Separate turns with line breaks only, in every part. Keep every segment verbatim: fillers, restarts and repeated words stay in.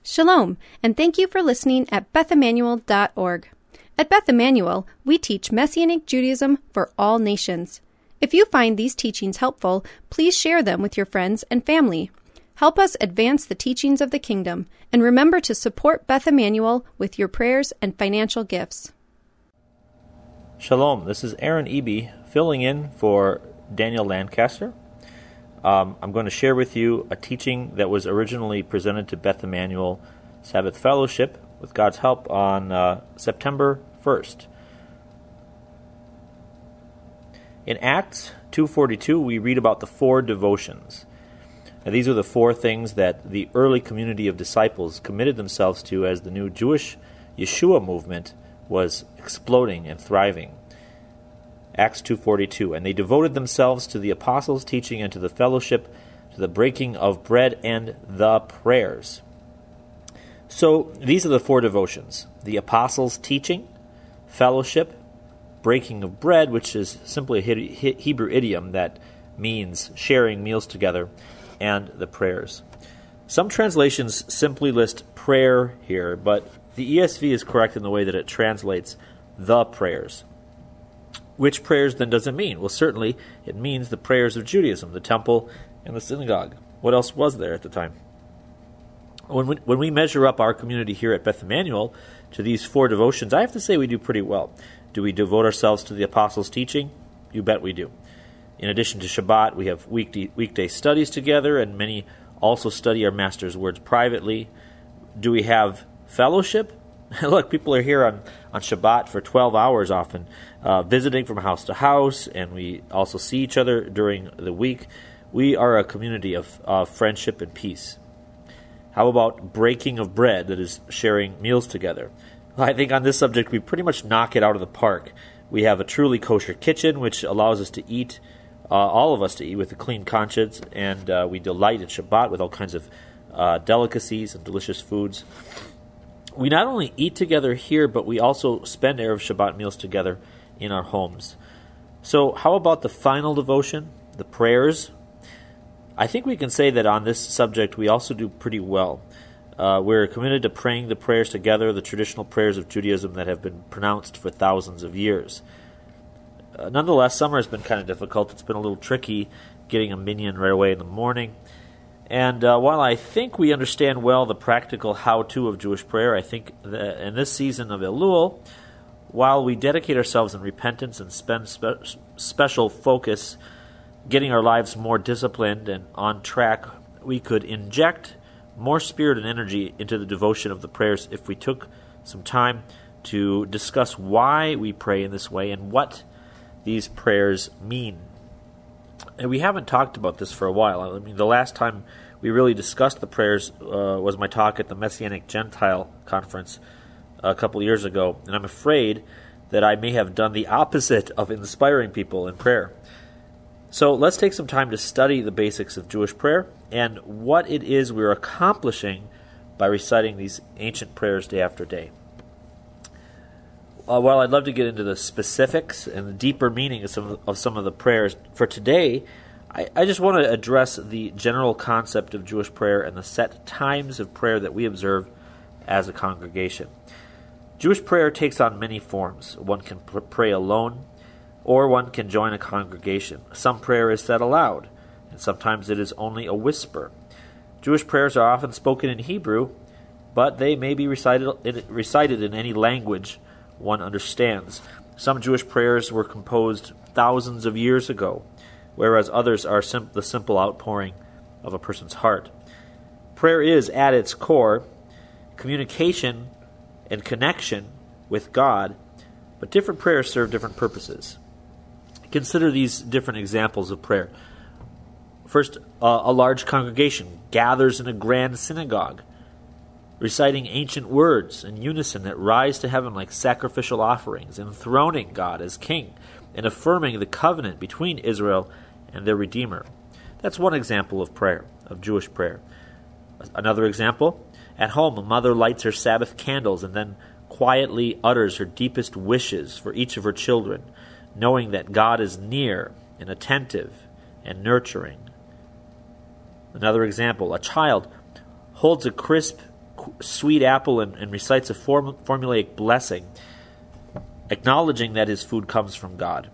Shalom, and thank you for listening at beth emmanuel dot org. At Beth Emmanuel, we teach Messianic Judaism for all nations. If you find these teachings helpful, please share them with your friends and family. Help us advance the teachings of the kingdom, and remember to support Beth Emmanuel with your prayers and financial gifts.
Shalom, this is Aaron Eby filling in for Daniel Lancaster. Um, I'm going to share with you a teaching that was originally presented to Beth Emmanuel Sabbath Fellowship with God's help on uh, September first. In Acts two forty-two, we read about the four devotions. Now, these are the four things that the early community of disciples committed themselves to as the new Jewish Yeshua movement was exploding and thriving. Acts two forty-two, and they devoted themselves to the apostles' teaching and to the fellowship, to the breaking of bread and the prayers. So these are the four devotions: the apostles' teaching, fellowship, breaking of bread, which is simply a Hebrew idiom that means sharing meals together, and the prayers. Some translations simply list prayer here, but the E S V is correct in the way that it translates the prayers. Which prayers then does it mean? Well, certainly it means the prayers of Judaism, the temple and the synagogue. What else was there at the time? When we, when we measure up our community here at Beth Emmanuel to these four devotions, I have to say we do pretty well. Do we devote ourselves to the apostles' teaching? You bet we do. In addition to Shabbat, we have weekday, weekday studies together, and many also study our Master's words privately. Do we have fellowship? Look, people are here on, on Shabbat for twelve hours often, uh, visiting from house to house, and we also see each other during the week. We are a community of uh, friendship and peace. How about breaking of bread, that is sharing meals together? Well, I think on this subject we pretty much knock it out of the park. We have a truly kosher kitchen, which allows us to eat, uh, all of us to eat with a clean conscience, and uh, we delight in Shabbat with all kinds of uh, delicacies and delicious foods. We not only eat together here, but we also spend Erev Shabbat meals together in our homes. So how about the final devotion, the prayers? I think we can say that on this subject we also do pretty well. Uh, we're committed to praying the prayers together, the traditional prayers of Judaism that have been pronounced for thousands of years. Uh, nonetheless, summer has been kind of difficult. It's been a little tricky getting a minyan right away in the morning. And uh, while I think we understand well the practical how-to of Jewish prayer, I think that in this season of Elul, while we dedicate ourselves in repentance and spend spe- special focus getting our lives more disciplined and on track, we could inject more spirit and energy into the devotion of the prayers if we took some time to discuss why we pray in this way and what these prayers mean. And we haven't talked about this for a while. I mean, the last time we really discussed the prayers uh, was my talk at the Messianic Gentile Conference a couple of years ago, and I'm afraid that I may have done the opposite of inspiring people in prayer. So let's take some time to study the basics of Jewish prayer and what it is we're accomplishing by reciting these ancient prayers day after day. Uh, while I'd love to get into the specifics and the deeper meaning of some of, some of the prayers, for today, I, I just want to address the general concept of Jewish prayer and the set times of prayer that we observe as a congregation. Jewish prayer takes on many forms. One can pr- pray alone, or one can join a congregation. Some prayer is said aloud, and sometimes it is only a whisper. Jewish prayers are often spoken in Hebrew, but they may be recited in, recited in any language one understands. Some Jewish prayers were composed thousands of years ago, whereas others are sim- the simple outpouring of a person's heart. Prayer is, at its core, communication and connection with God, but different prayers serve different purposes. Consider these different examples of prayer. First, uh, a large congregation gathers in a grand synagogue, reciting ancient words in unison that rise to heaven like sacrificial offerings, enthroning God as king, and affirming the covenant between Israel and their Redeemer. That's one example of prayer, of Jewish prayer. Another example, at home, a mother lights her Sabbath candles and then quietly utters her deepest wishes for each of her children, knowing that God is near and attentive and nurturing. Another example, a child holds a crisp sweet apple and, and recites a form, formulaic blessing, acknowledging that his food comes from God.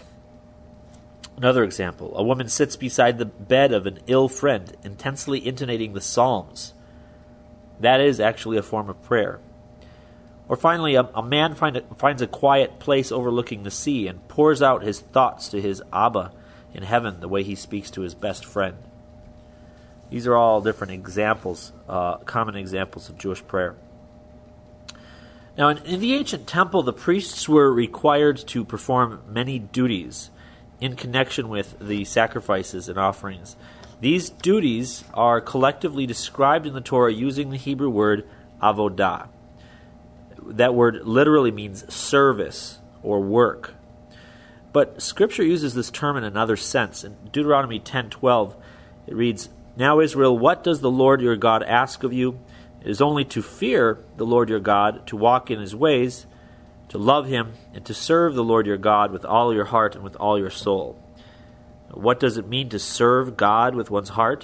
Another example, a woman sits beside the bed of an ill friend, intensely intonating the Psalms. That is actually a form of prayer. Or finally, a, a man find a, finds a quiet place overlooking the sea and pours out his thoughts to his Abba in heaven the way he speaks to his best friend. These are all different examples, uh, common examples of Jewish prayer. Now, in, in the ancient temple, the priests were required to perform many duties in connection with the sacrifices and offerings. These duties are collectively described in the Torah using the Hebrew word avodah. That word literally means service or work. But Scripture uses this term in another sense. In Deuteronomy ten twelve, it reads, "Now Israel, what does the Lord your God ask of you? It is only to fear the Lord your God, to walk in his ways, to love him, and to serve the Lord your God with all your heart and with all your soul." What does it mean to serve God with one's heart?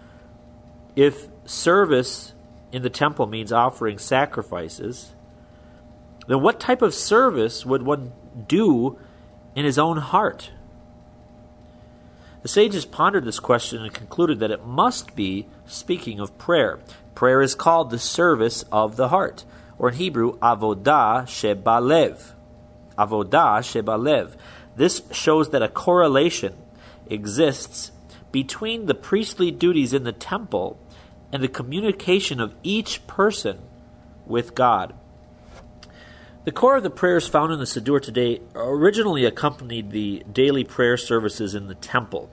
If service in the temple means offering sacrifices, then what type of service would one do in his own heart? The sages pondered this question and concluded that it must be speaking of prayer. Prayer is called the service of the heart, or in Hebrew, avodah shebalev. Avodah shebalev. This shows that a correlation exists between the priestly duties in the temple and the communication of each person with God. The core of the prayers found in the Siddur today originally accompanied the daily prayer services in the temple.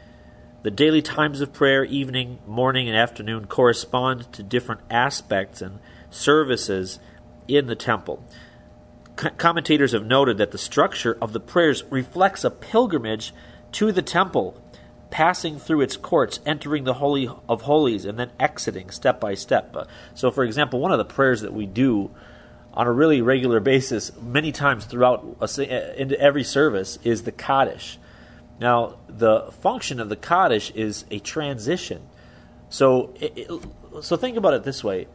The daily times of prayer, evening, morning, and afternoon, correspond to different aspects and services in the temple. Co- commentators have noted that the structure of the prayers reflects a pilgrimage to the temple, passing through its courts, entering the Holy of Holies, and then exiting step by step. Uh, so, for example, one of the prayers that we do on a really regular basis, many times throughout a, into every service, is the Kaddish. Now, the function of the Kaddish is a transition. So, it, it, so think about it this way: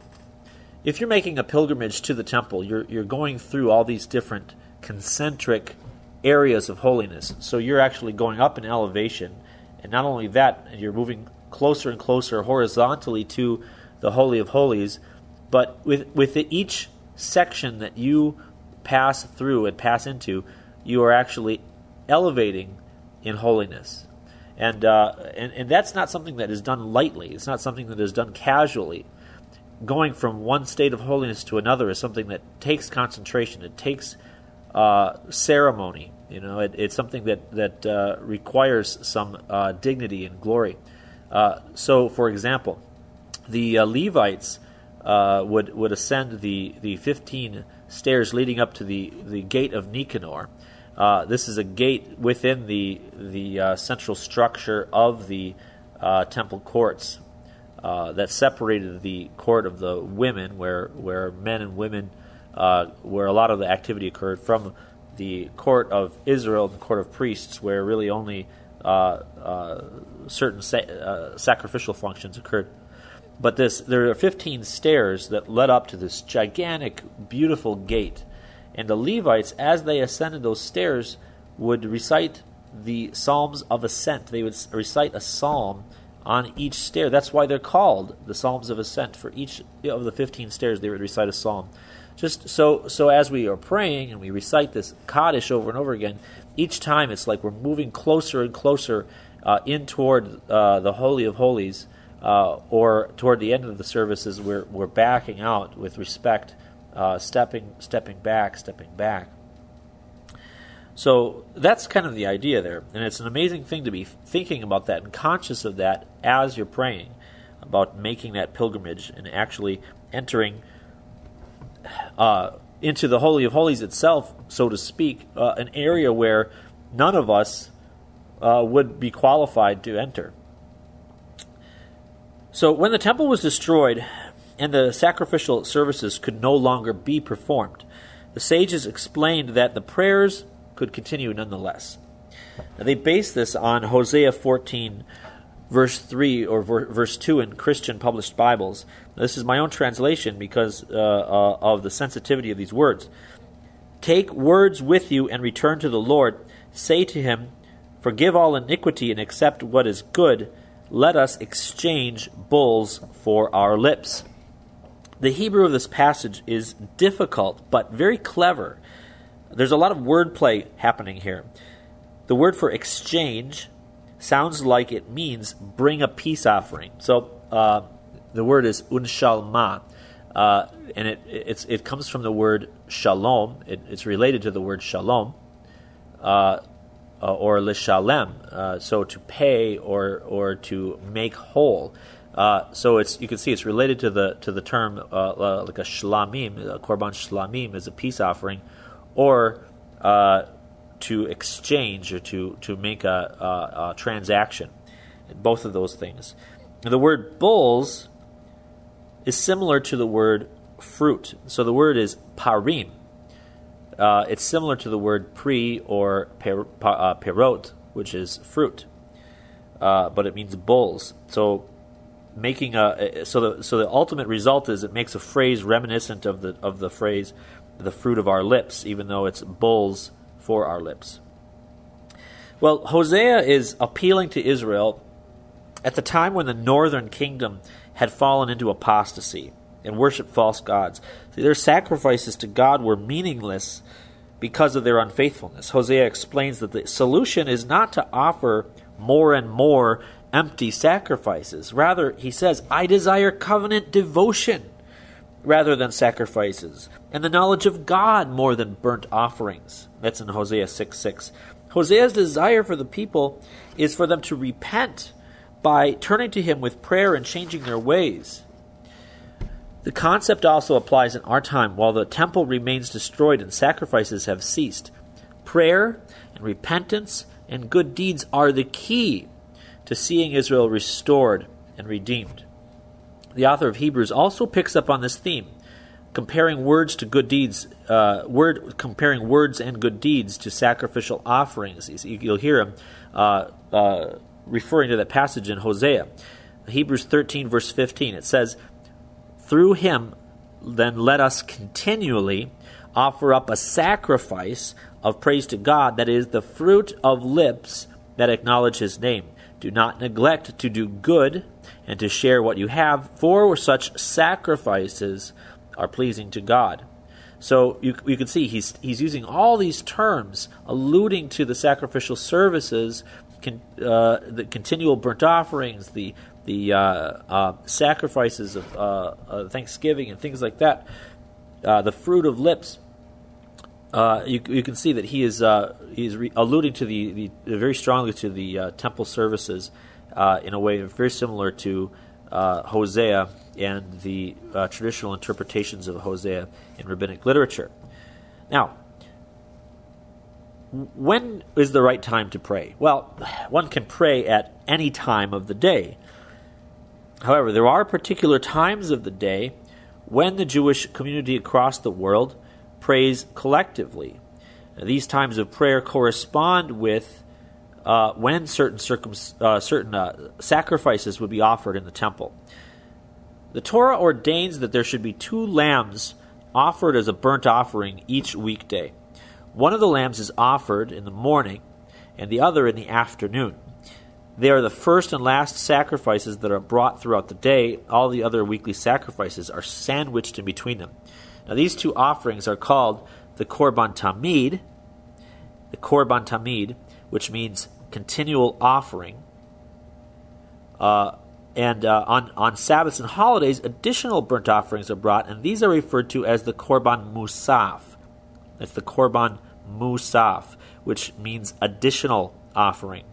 if you're making a pilgrimage to the temple, you're you're going through all these different concentric areas of holiness. So you're actually going up in elevation, and not only that, you're moving closer and closer horizontally to the Holy of Holies, but with with each section that you pass through and pass into, you are actually elevating in holiness. And, uh, and and that's not something that is done lightly. It's not something that is done casually. Going from one state of holiness to another is something that takes concentration. It takes uh, ceremony. You know, it, it's something that that uh, requires some uh, dignity and glory. Uh, so, for example, the uh, Levites uh, would would ascend the, the fifteen stairs leading up to the, the gate of Nicanor. Uh, this is a gate within the the uh, central structure of the uh, temple courts uh, that separated the court of the women, where where men and women, uh, where a lot of the activity occurred, from the court of Israel, the court of priests, where really only uh, uh, certain sa- uh, sacrificial functions occurred. But this, there are fifteen stairs that led up to this gigantic, beautiful gate. And the Levites, as they ascended those stairs, would recite the Psalms of Ascent. They would recite a psalm on each stair. That's why they're called the Psalms of Ascent. For each of the fifteen stairs, they would recite a psalm. Just so so as we are praying and we recite this Kaddish over and over again, each time it's like we're moving closer and closer uh, in toward uh, the Holy of Holies, uh, or toward the end of the services, we're we're backing out with respect, uh, stepping stepping back, stepping back. So that's kind of the idea there, and it's an amazing thing to be thinking about that and conscious of that as you're praying, about making that pilgrimage and actually entering Uh, into the Holy of Holies itself, so to speak, uh, an area where none of us uh, would be qualified to enter. So when the temple was destroyed and the sacrificial services could no longer be performed, the sages explained that the prayers could continue nonetheless. Now, they based this on Hosea fourteen, verse three or ver- verse two in Christian published Bibles. This is my own translation because uh, uh, of the sensitivity of these words. Take words with you and return to the Lord. Say to him, forgive all iniquity and accept what is good. Let us exchange bulls for our lips. The Hebrew of this passage is difficult, but very clever. There's a lot of wordplay happening here. The word for exchange sounds like it means bring a peace offering. So uh, the word is unshalma, uh, and it it's, it comes from the word shalom. It, it's related to the word shalom, uh, uh, or lishalem, uh, so to pay or or to make whole. Uh, so it's you can see it's related to the to the term uh, uh, like a shlamim, a korban shlamim is a peace offering, or uh, to exchange or to to make a, a, a transaction. Both of those things. And the word bulls is similar to the word fruit. So the word is parim. Uh, it's similar to the word pri or per, uh, perot, which is fruit, uh, but it means bulls. So making a so the so the ultimate result is it makes a phrase reminiscent of the of the phrase the fruit of our lips, even though it's bulls for our lips. Well, Hosea is appealing to Israel at the time when the northern kingdom had fallen into apostasy and worshiped false gods. Their sacrifices to God were meaningless because of their unfaithfulness. Hosea explains that the solution is not to offer more and more empty sacrifices. Rather, he says, I desire covenant devotion rather than sacrifices, and the knowledge of God more than burnt offerings. That's in Hosea six six. Hosea's desire for the people is for them to repent by turning to him with prayer and changing their ways. The concept also applies in our time. While the temple remains destroyed and sacrifices have ceased, prayer and repentance and good deeds are the key to seeing Israel restored and redeemed. The author of Hebrews also picks up on this theme, comparing words to good deeds, uh, word comparing words and good deeds to sacrificial offerings. You'll hear him uh, uh, referring to that passage in Hosea. Hebrews thirteen, verse fifteen, it says, through him, then let us continually offer up a sacrifice of praise to God, that is the fruit of lips that acknowledge his name. Do not neglect to do good and to share what you have, for such sacrifices are pleasing to God. So you, you can see he's he's using all these terms alluding to the sacrificial services, con, uh, the continual burnt offerings, the the uh, uh, sacrifices of uh, uh, Thanksgiving and things like that, uh, the fruit of lips. Uh, you, you can see that he is uh, he's re- alluding to the, the very strongly to the uh, temple services uh, in a way very similar to uh, Hosea and the uh, traditional interpretations of Hosea in rabbinic literature. Now, when is the right time to pray? Well, one can pray at any time of the day. However, there are particular times of the day when the Jewish community across the world prays collectively. Now, these times of prayer correspond with uh, when certain circum- uh, certain uh, sacrifices would be offered in the temple. The Torah ordains that there should be two lambs offered as a burnt offering each weekday. One of the lambs is offered in the morning and the other in the afternoon. They are the first and last sacrifices that are brought throughout the day. All the other weekly sacrifices are sandwiched in between them. Now, these two offerings are called the Korban Tamid, the Korban Tamid, which means continual offering. Uh, and uh, on, on Sabbaths and holidays, additional burnt offerings are brought, and these are referred to as the Korban Musaf. That's the Korban Musaf, which means additional offering.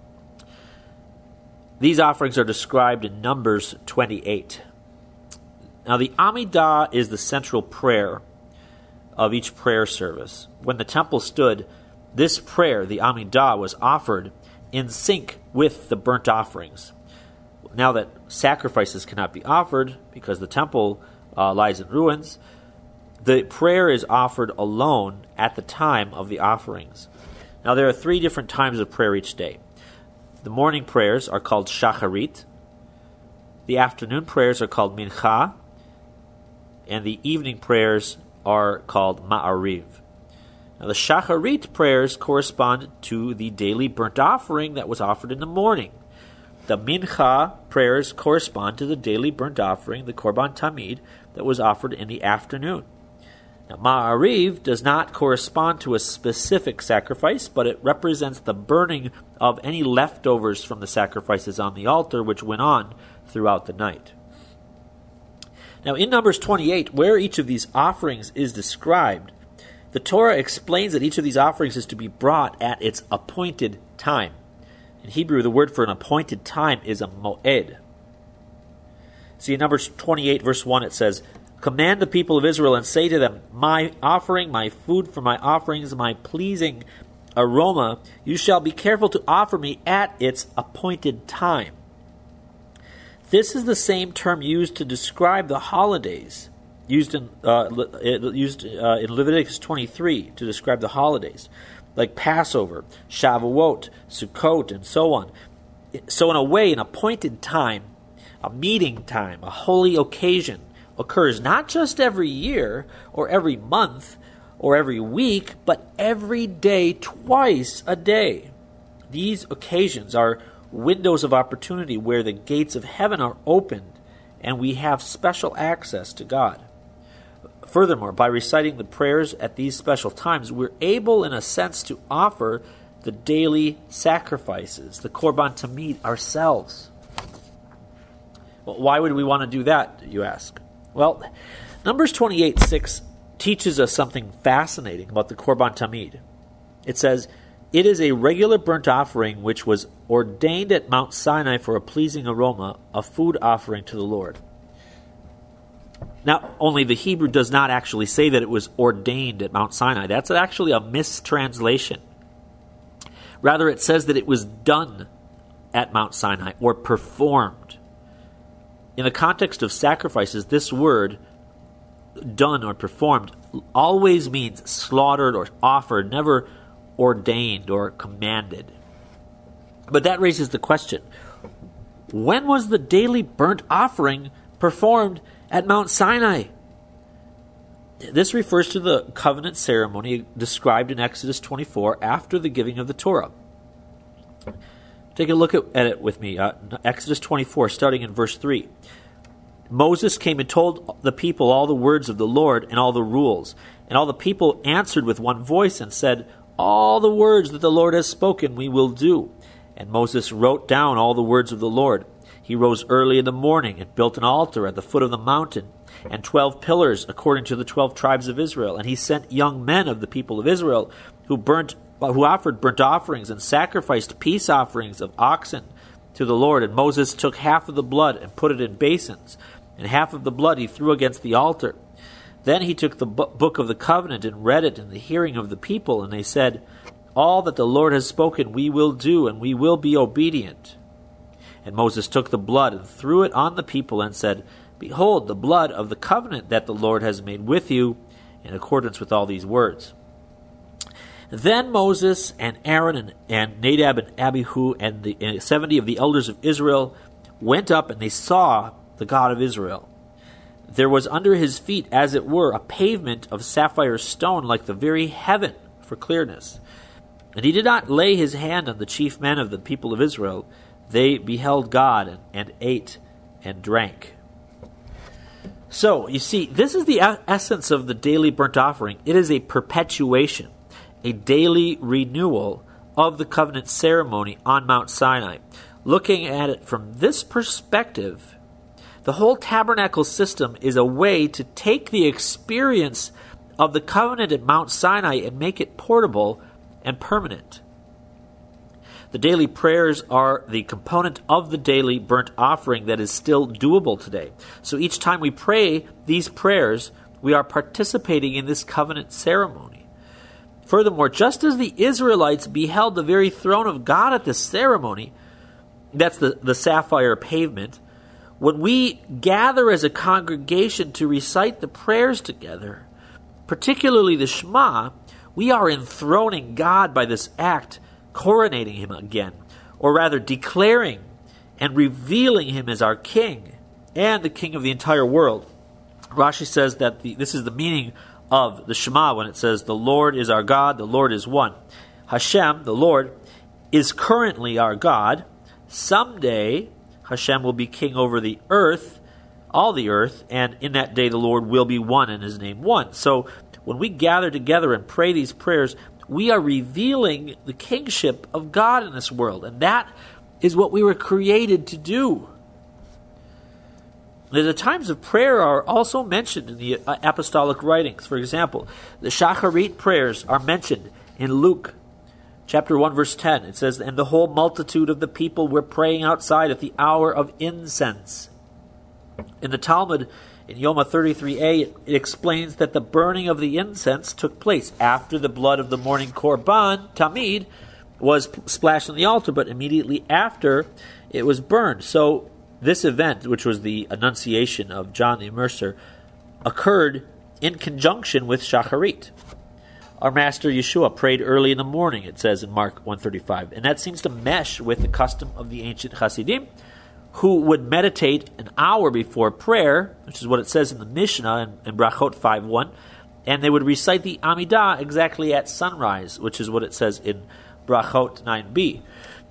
These offerings are described in Numbers twenty-eight. Now, the Amidah is the central prayer of each prayer service. When the temple stood, this prayer, the Amidah, was offered in sync with the burnt offerings. Now that sacrifices cannot be offered because the temple uh, lies in ruins, the prayer is offered alone at the time of the offerings. Now, there are three different times of prayer each day. The morning prayers are called shacharit. The afternoon prayers are called mincha. And the evening prayers are called ma'ariv. Now, the shacharit prayers correspond to the daily burnt offering that was offered in the morning. The mincha prayers correspond to the daily burnt offering, the korban tamid, that was offered in the afternoon. Now, ma'ariv does not correspond to a specific sacrifice, but it represents the burning of any leftovers from the sacrifices on the altar, which went on throughout the night. Now, in Numbers twenty-eight, where each of these offerings is described, the Torah explains that each of these offerings is to be brought at its appointed time. In Hebrew, the word for an appointed time is a moed. See, in Numbers twenty-eight, verse one, it says, "Command the people of Israel and say to them, my offering, my food for my offerings, my pleasing aroma, you shall be careful to offer me at its appointed time." This is the same term used to describe the holidays, used in uh, used uh, in Leviticus twenty-three to describe the holidays, like Passover, Shavuot, Sukkot, and so on. So in a way, an appointed time, a meeting time, a holy occasion, occurs not just every year or every month or every week, but every day, twice a day. These occasions are windows of opportunity where the gates of heaven are opened and we have special access to God. Furthermore, by reciting the prayers at these special times, we're able, in a sense, to offer the daily sacrifices, the korban tamid, ourselves. Well, why would we want to do that, you ask? Well, Numbers twenty-eight six teaches us something fascinating about the korban tamid. It says, "It is a regular burnt offering which was ordained at Mount Sinai for a pleasing aroma, a food offering to the Lord." Now, only the Hebrew does not actually say that it was ordained at Mount Sinai. That's actually a mistranslation. Rather, it says that it was done at Mount Sinai, or performed. In the context of sacrifices, this word, done or performed, always means slaughtered or offered, never ordained or commanded. But that raises the question, when was the daily burnt offering performed at Mount Sinai? This refers to the covenant ceremony described in Exodus twenty-four after the giving of the Torah. Take a look at, at it with me. Uh, Exodus twenty-four, starting in verse three. "Moses came and told the people all the words of the Lord and all the rules. And all the people answered with one voice and said, 'All the words that the Lord has spoken we will do.' And Moses wrote down all the words of the Lord. He rose early in the morning and built an altar at the foot of the mountain, and twelve pillars according to the twelve tribes of Israel. And he sent young men of the people of Israel who burnt, who offered burnt offerings and sacrificed peace offerings of oxen to the Lord. And Moses took half of the blood and put it in basins, and half of the blood he threw against the altar. Then he took the book of the covenant and read it in the hearing of the people, and they said, 'All that the Lord has spoken we will do, and we will be obedient.' And Moses took the blood and threw it on the people and said, 'Behold, the blood of the covenant that the Lord has made with you, in accordance with all these words.' Then Moses and Aaron and, and Nadab and Abihu and the and seventy of the elders of Israel went up, and they saw the God of Israel. There was under his feet, as it were, a pavement of sapphire stone like the very heaven for clearness. And he did not lay his hand on the chief men of the people of Israel. They beheld God and, and ate and drank." So, you see, this is the essence of the daily burnt offering. It is a perpetuation, a daily renewal of the covenant ceremony on Mount Sinai. Looking at it from this perspective, the whole tabernacle system is a way to take the experience of the covenant at Mount Sinai and make it portable and permanent. The daily prayers are the component of the daily burnt offering that is still doable today. So each time we pray these prayers, we are participating in this covenant ceremony. Furthermore, just as the Israelites beheld the very throne of God at this ceremony, that's the, the sapphire pavement, when we gather as a congregation to recite the prayers together, particularly the Shema, we are enthroning God by this act, coronating him again. or rather declaring and revealing him as our king and the king of the entire world. Rashi says that the, this is the meaning of the Shema when it says, the Lord is our God, the Lord is one. Hashem, the Lord, is currently our God. Someday, Hashem will be king over the earth, all the earth, and in that day the Lord will be one and his name one. So when we gather together and pray these prayers, we are revealing the kingship of God in this world, and that is what we were created to do. The times of prayer are also mentioned in the apostolic writings. For example, the Shacharit prayers are mentioned in Luke chapter one, verse ten. It says, and the whole multitude of the people were praying outside at the hour of incense. In the Talmud, in Yoma thirty-three a, it explains that the burning of the incense took place after the blood of the morning korban, tamid, was splashed on the altar, but immediately after it was burned. So this event, which was the Annunciation of John the Immerser, occurred in conjunction with Shacharit. Our Master Yeshua prayed early in the morning, it says in Mark one thirty-five, and that seems to mesh with the custom of the ancient Hasidim, who would meditate an hour before prayer, which is what it says in the Mishnah in, in Brachot five one, and they would recite the Amidah exactly at sunrise, which is what it says in Brachot nine b.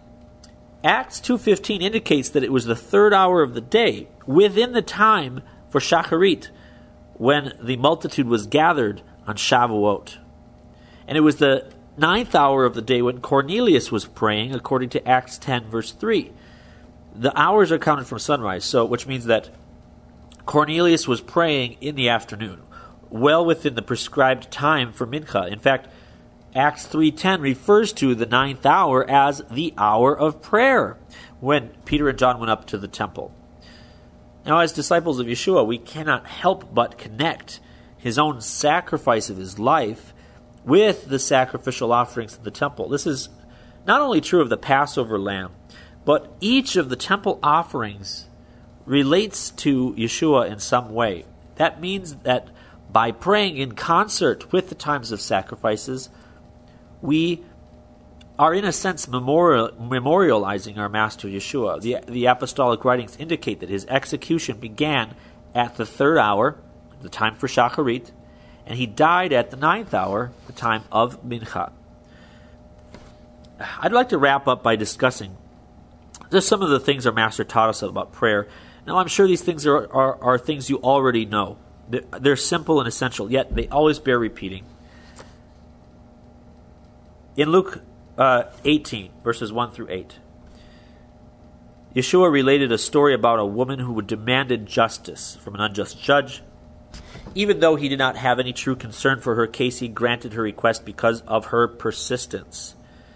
Acts two fifteen indicates that it was the third hour of the day, within the time for Shacharit, when the multitude was gathered on Shavuot. And it was the ninth hour of the day when Cornelius was praying, according to Acts ten, verse three. The hours are counted from sunrise, so which means that Cornelius was praying in the afternoon, well within the prescribed time for Mincha. In fact, Acts three ten refers to the ninth hour as the hour of prayer, when Peter and John went up to the temple. Now, as disciples of Yeshua, we cannot help but connect his own sacrifice of his life with the sacrificial offerings of the temple. This is not only true of the Passover lamb, but each of the temple offerings relates to Yeshua in some way. That means that by praying in concert with the times of sacrifices, we are in a sense memorial, memorializing our Master Yeshua. The, the apostolic writings indicate that his execution began at the third hour, the time for Shacharit, and he died at the ninth hour, the time of Mincha. I'd like to wrap up by discussing just some of the things our Master taught us about prayer. Now, I'm sure these things are, are, are things you already know. They're, they're simple and essential, yet they always bear repeating. In Luke uh, eighteen, verses one through eight, Yeshua related a story about a woman who demanded justice from an unjust judge. Even though he did not have any true concern for her case, he granted her request because of her persistence.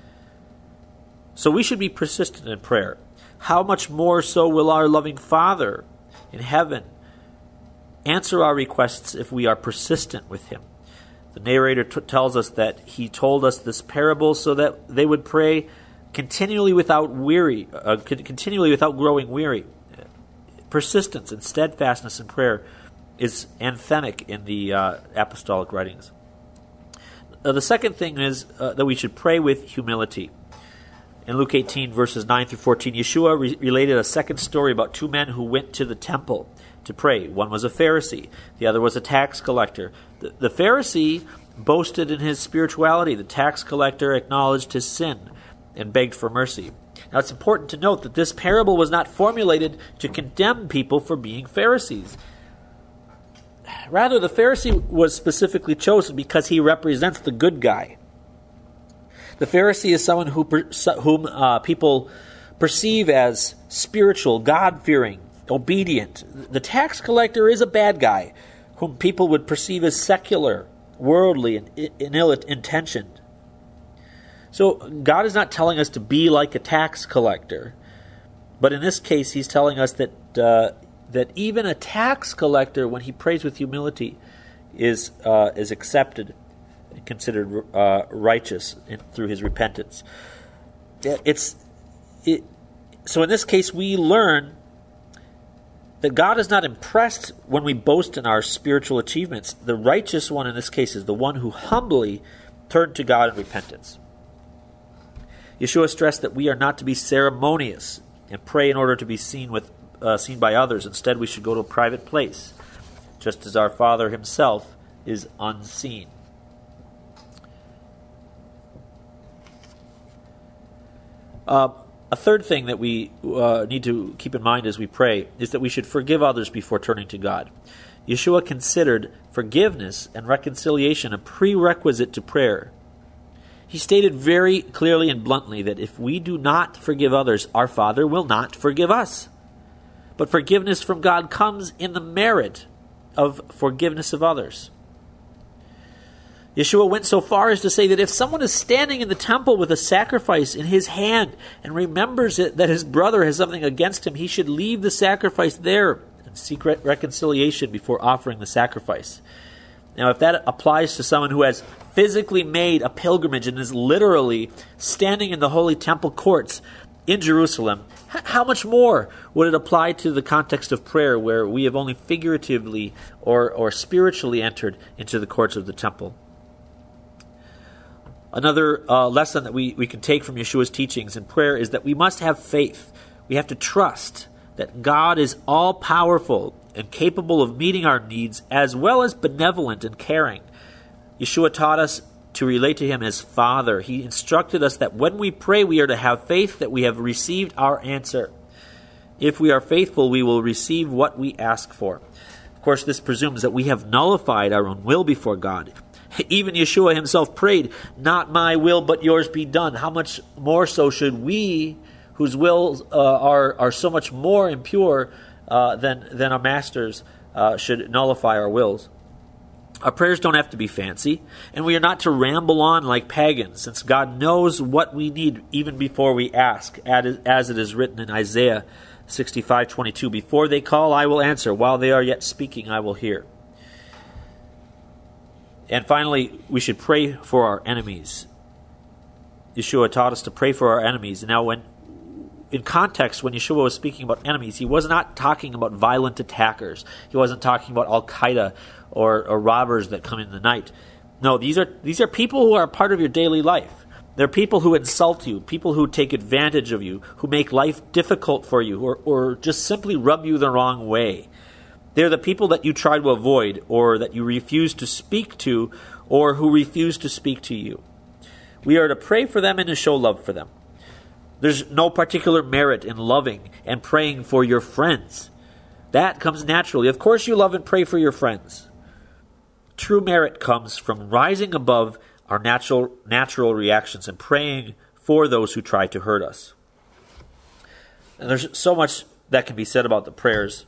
So we should be persistent in prayer. How much more so will our loving Father in heaven answer our requests if we are persistent with him? The narrator t- tells us that he told us this parable so that they would pray continually without weary, uh, continually without growing weary. Persistence and steadfastness in prayer is anthemic in the uh, apostolic writings. Uh, the second thing is uh, that we should pray with humility. In Luke eighteen, verses nine through fourteen, Yeshua re- related a second story about two men who went to the temple to pray. One was a Pharisee, the other was a tax collector. The, the Pharisee boasted in his spirituality. The tax collector acknowledged his sin and begged for mercy. Now, it's important to note that this parable was not formulated to condemn people for being Pharisees. Rather, the Pharisee was specifically chosen because he represents the good guy. The Pharisee is someone who whom uh, people perceive as spiritual, God-fearing, obedient. The tax collector is a bad guy whom people would perceive as secular, worldly, and ill-intentioned. So God is not telling us to be like a tax collector, but in this case, he's telling us that uh, that even a tax collector, when he prays with humility, is uh, is accepted and considered uh, righteous in, through his repentance. It's it. So in this case, we learn that God is not impressed when we boast in our spiritual achievements. The righteous one in this case is the one who humbly turned to God in repentance. Yeshua stressed that we are not to be ceremonious and pray in order to be seen with uh, seen by others. Instead, we should go to a private place, just as our Father himself is unseen. Uh, a third thing that we uh, need to keep in mind as we pray is that we should forgive others before turning to God. Yeshua considered forgiveness and reconciliation a prerequisite to prayer. He stated very clearly and bluntly that if we do not forgive others, our Father will not forgive us. But forgiveness from God comes in the merit of forgiveness of others. Yeshua went so far as to say that if someone is standing in the temple with a sacrifice in his hand and remembers it, that his brother has something against him, he should leave the sacrifice there and seek re- reconciliation before offering the sacrifice. Now, if that applies to someone who has physically made a pilgrimage and is literally standing in the holy temple courts in Jerusalem, how much more would it apply to the context of prayer, where we have only figuratively or, or spiritually entered into the courts of the temple? Another uh, lesson that we, we can take from Yeshua's teachings in prayer is that we must have faith. We have to trust that God is all-powerful and capable of meeting our needs, as well as benevolent and caring. Yeshua taught us to relate to him as Father. He instructed us that when we pray, we are to have faith that we have received our answer. If we are faithful, we will receive what we ask for. Of course, this presumes that we have nullified our own will before God. Even Yeshua himself prayed, "Not my will, but yours be done." How much more so should we, whose wills uh, are, are so much more impure uh, than, than our Master's, uh, should nullify our wills? Our prayers don't have to be fancy, and we are not to ramble on like pagans, since God knows what we need even before we ask, as it is written in Isaiah sixty-five twenty-two, "Before they call, I will answer. While they are yet speaking, I will hear." And finally, we should pray for our enemies. Yeshua taught us to pray for our enemies. Now, when in context, when Yeshua was speaking about enemies, he was not talking about violent attackers. He wasn't talking about Al-Qaeda or, or robbers that come in the night. No, these are these are people who are a part of your daily life. They're people who insult you, people who take advantage of you, who make life difficult for you, or, or just simply rub you the wrong way. They're the people that you try to avoid, or that you refuse to speak to, or who refuse to speak to you. We are to pray for them and to show love for them. There's no particular merit in loving and praying for your friends. That comes naturally. Of course you love and pray for your friends. True merit comes from rising above our natural natural reactions and praying for those who try to hurt us. And there's so much that can be said about the prayers.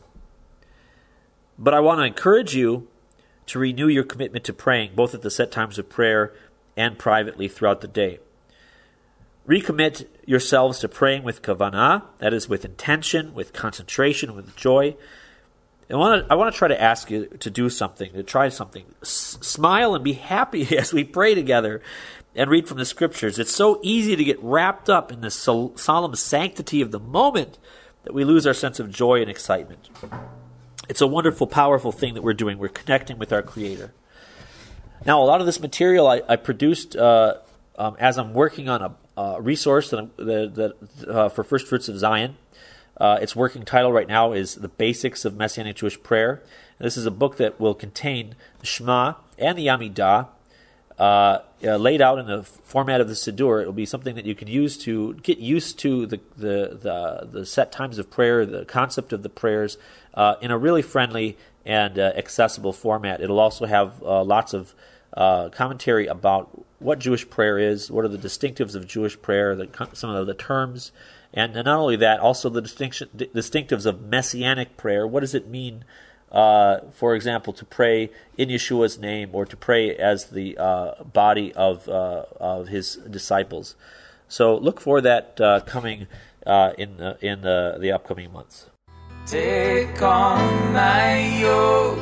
But I want to encourage you to renew your commitment to praying, both at the set times of prayer and privately throughout the day. Recommit yourselves to praying with kavanah, that is, with intention, with concentration, with joy. I want to, I want to try to ask you to do something, to try something. S- smile and be happy as we pray together and read from the Scriptures. It's so easy to get wrapped up in the sol- solemn sanctity of the moment that we lose our sense of joy and excitement. It's a wonderful, powerful thing that we're doing. We're connecting with our Creator. Now, a lot of this material I, I produced uh, um, as I'm working on a uh, resource that, that, that uh, for First Fruits of Zion. Uh, its working title right now is The Basics of Messianic Jewish Prayer. And this is a book that will contain the Shema and the Amidah uh, uh, laid out in the format of the Siddur. It will be something that you can use to get used to the the, the, the set times of prayer, the concept of the prayers, uh, in a really friendly and uh, accessible format. It'll also have uh, lots of uh, commentary about what Jewish prayer is, what are the distinctives of Jewish prayer, the, some of the terms, and not only that, also the distinction, distinctives of Messianic prayer. What does it mean, uh, for example, to pray in Yeshua's name, or to pray as the uh, body of uh, of his disciples? So look for that uh, coming uh, in the, in the, the upcoming months.
Take on my yoke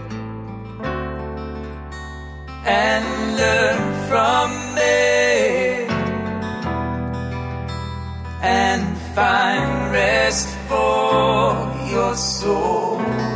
and learn from me, and find rest for your soul.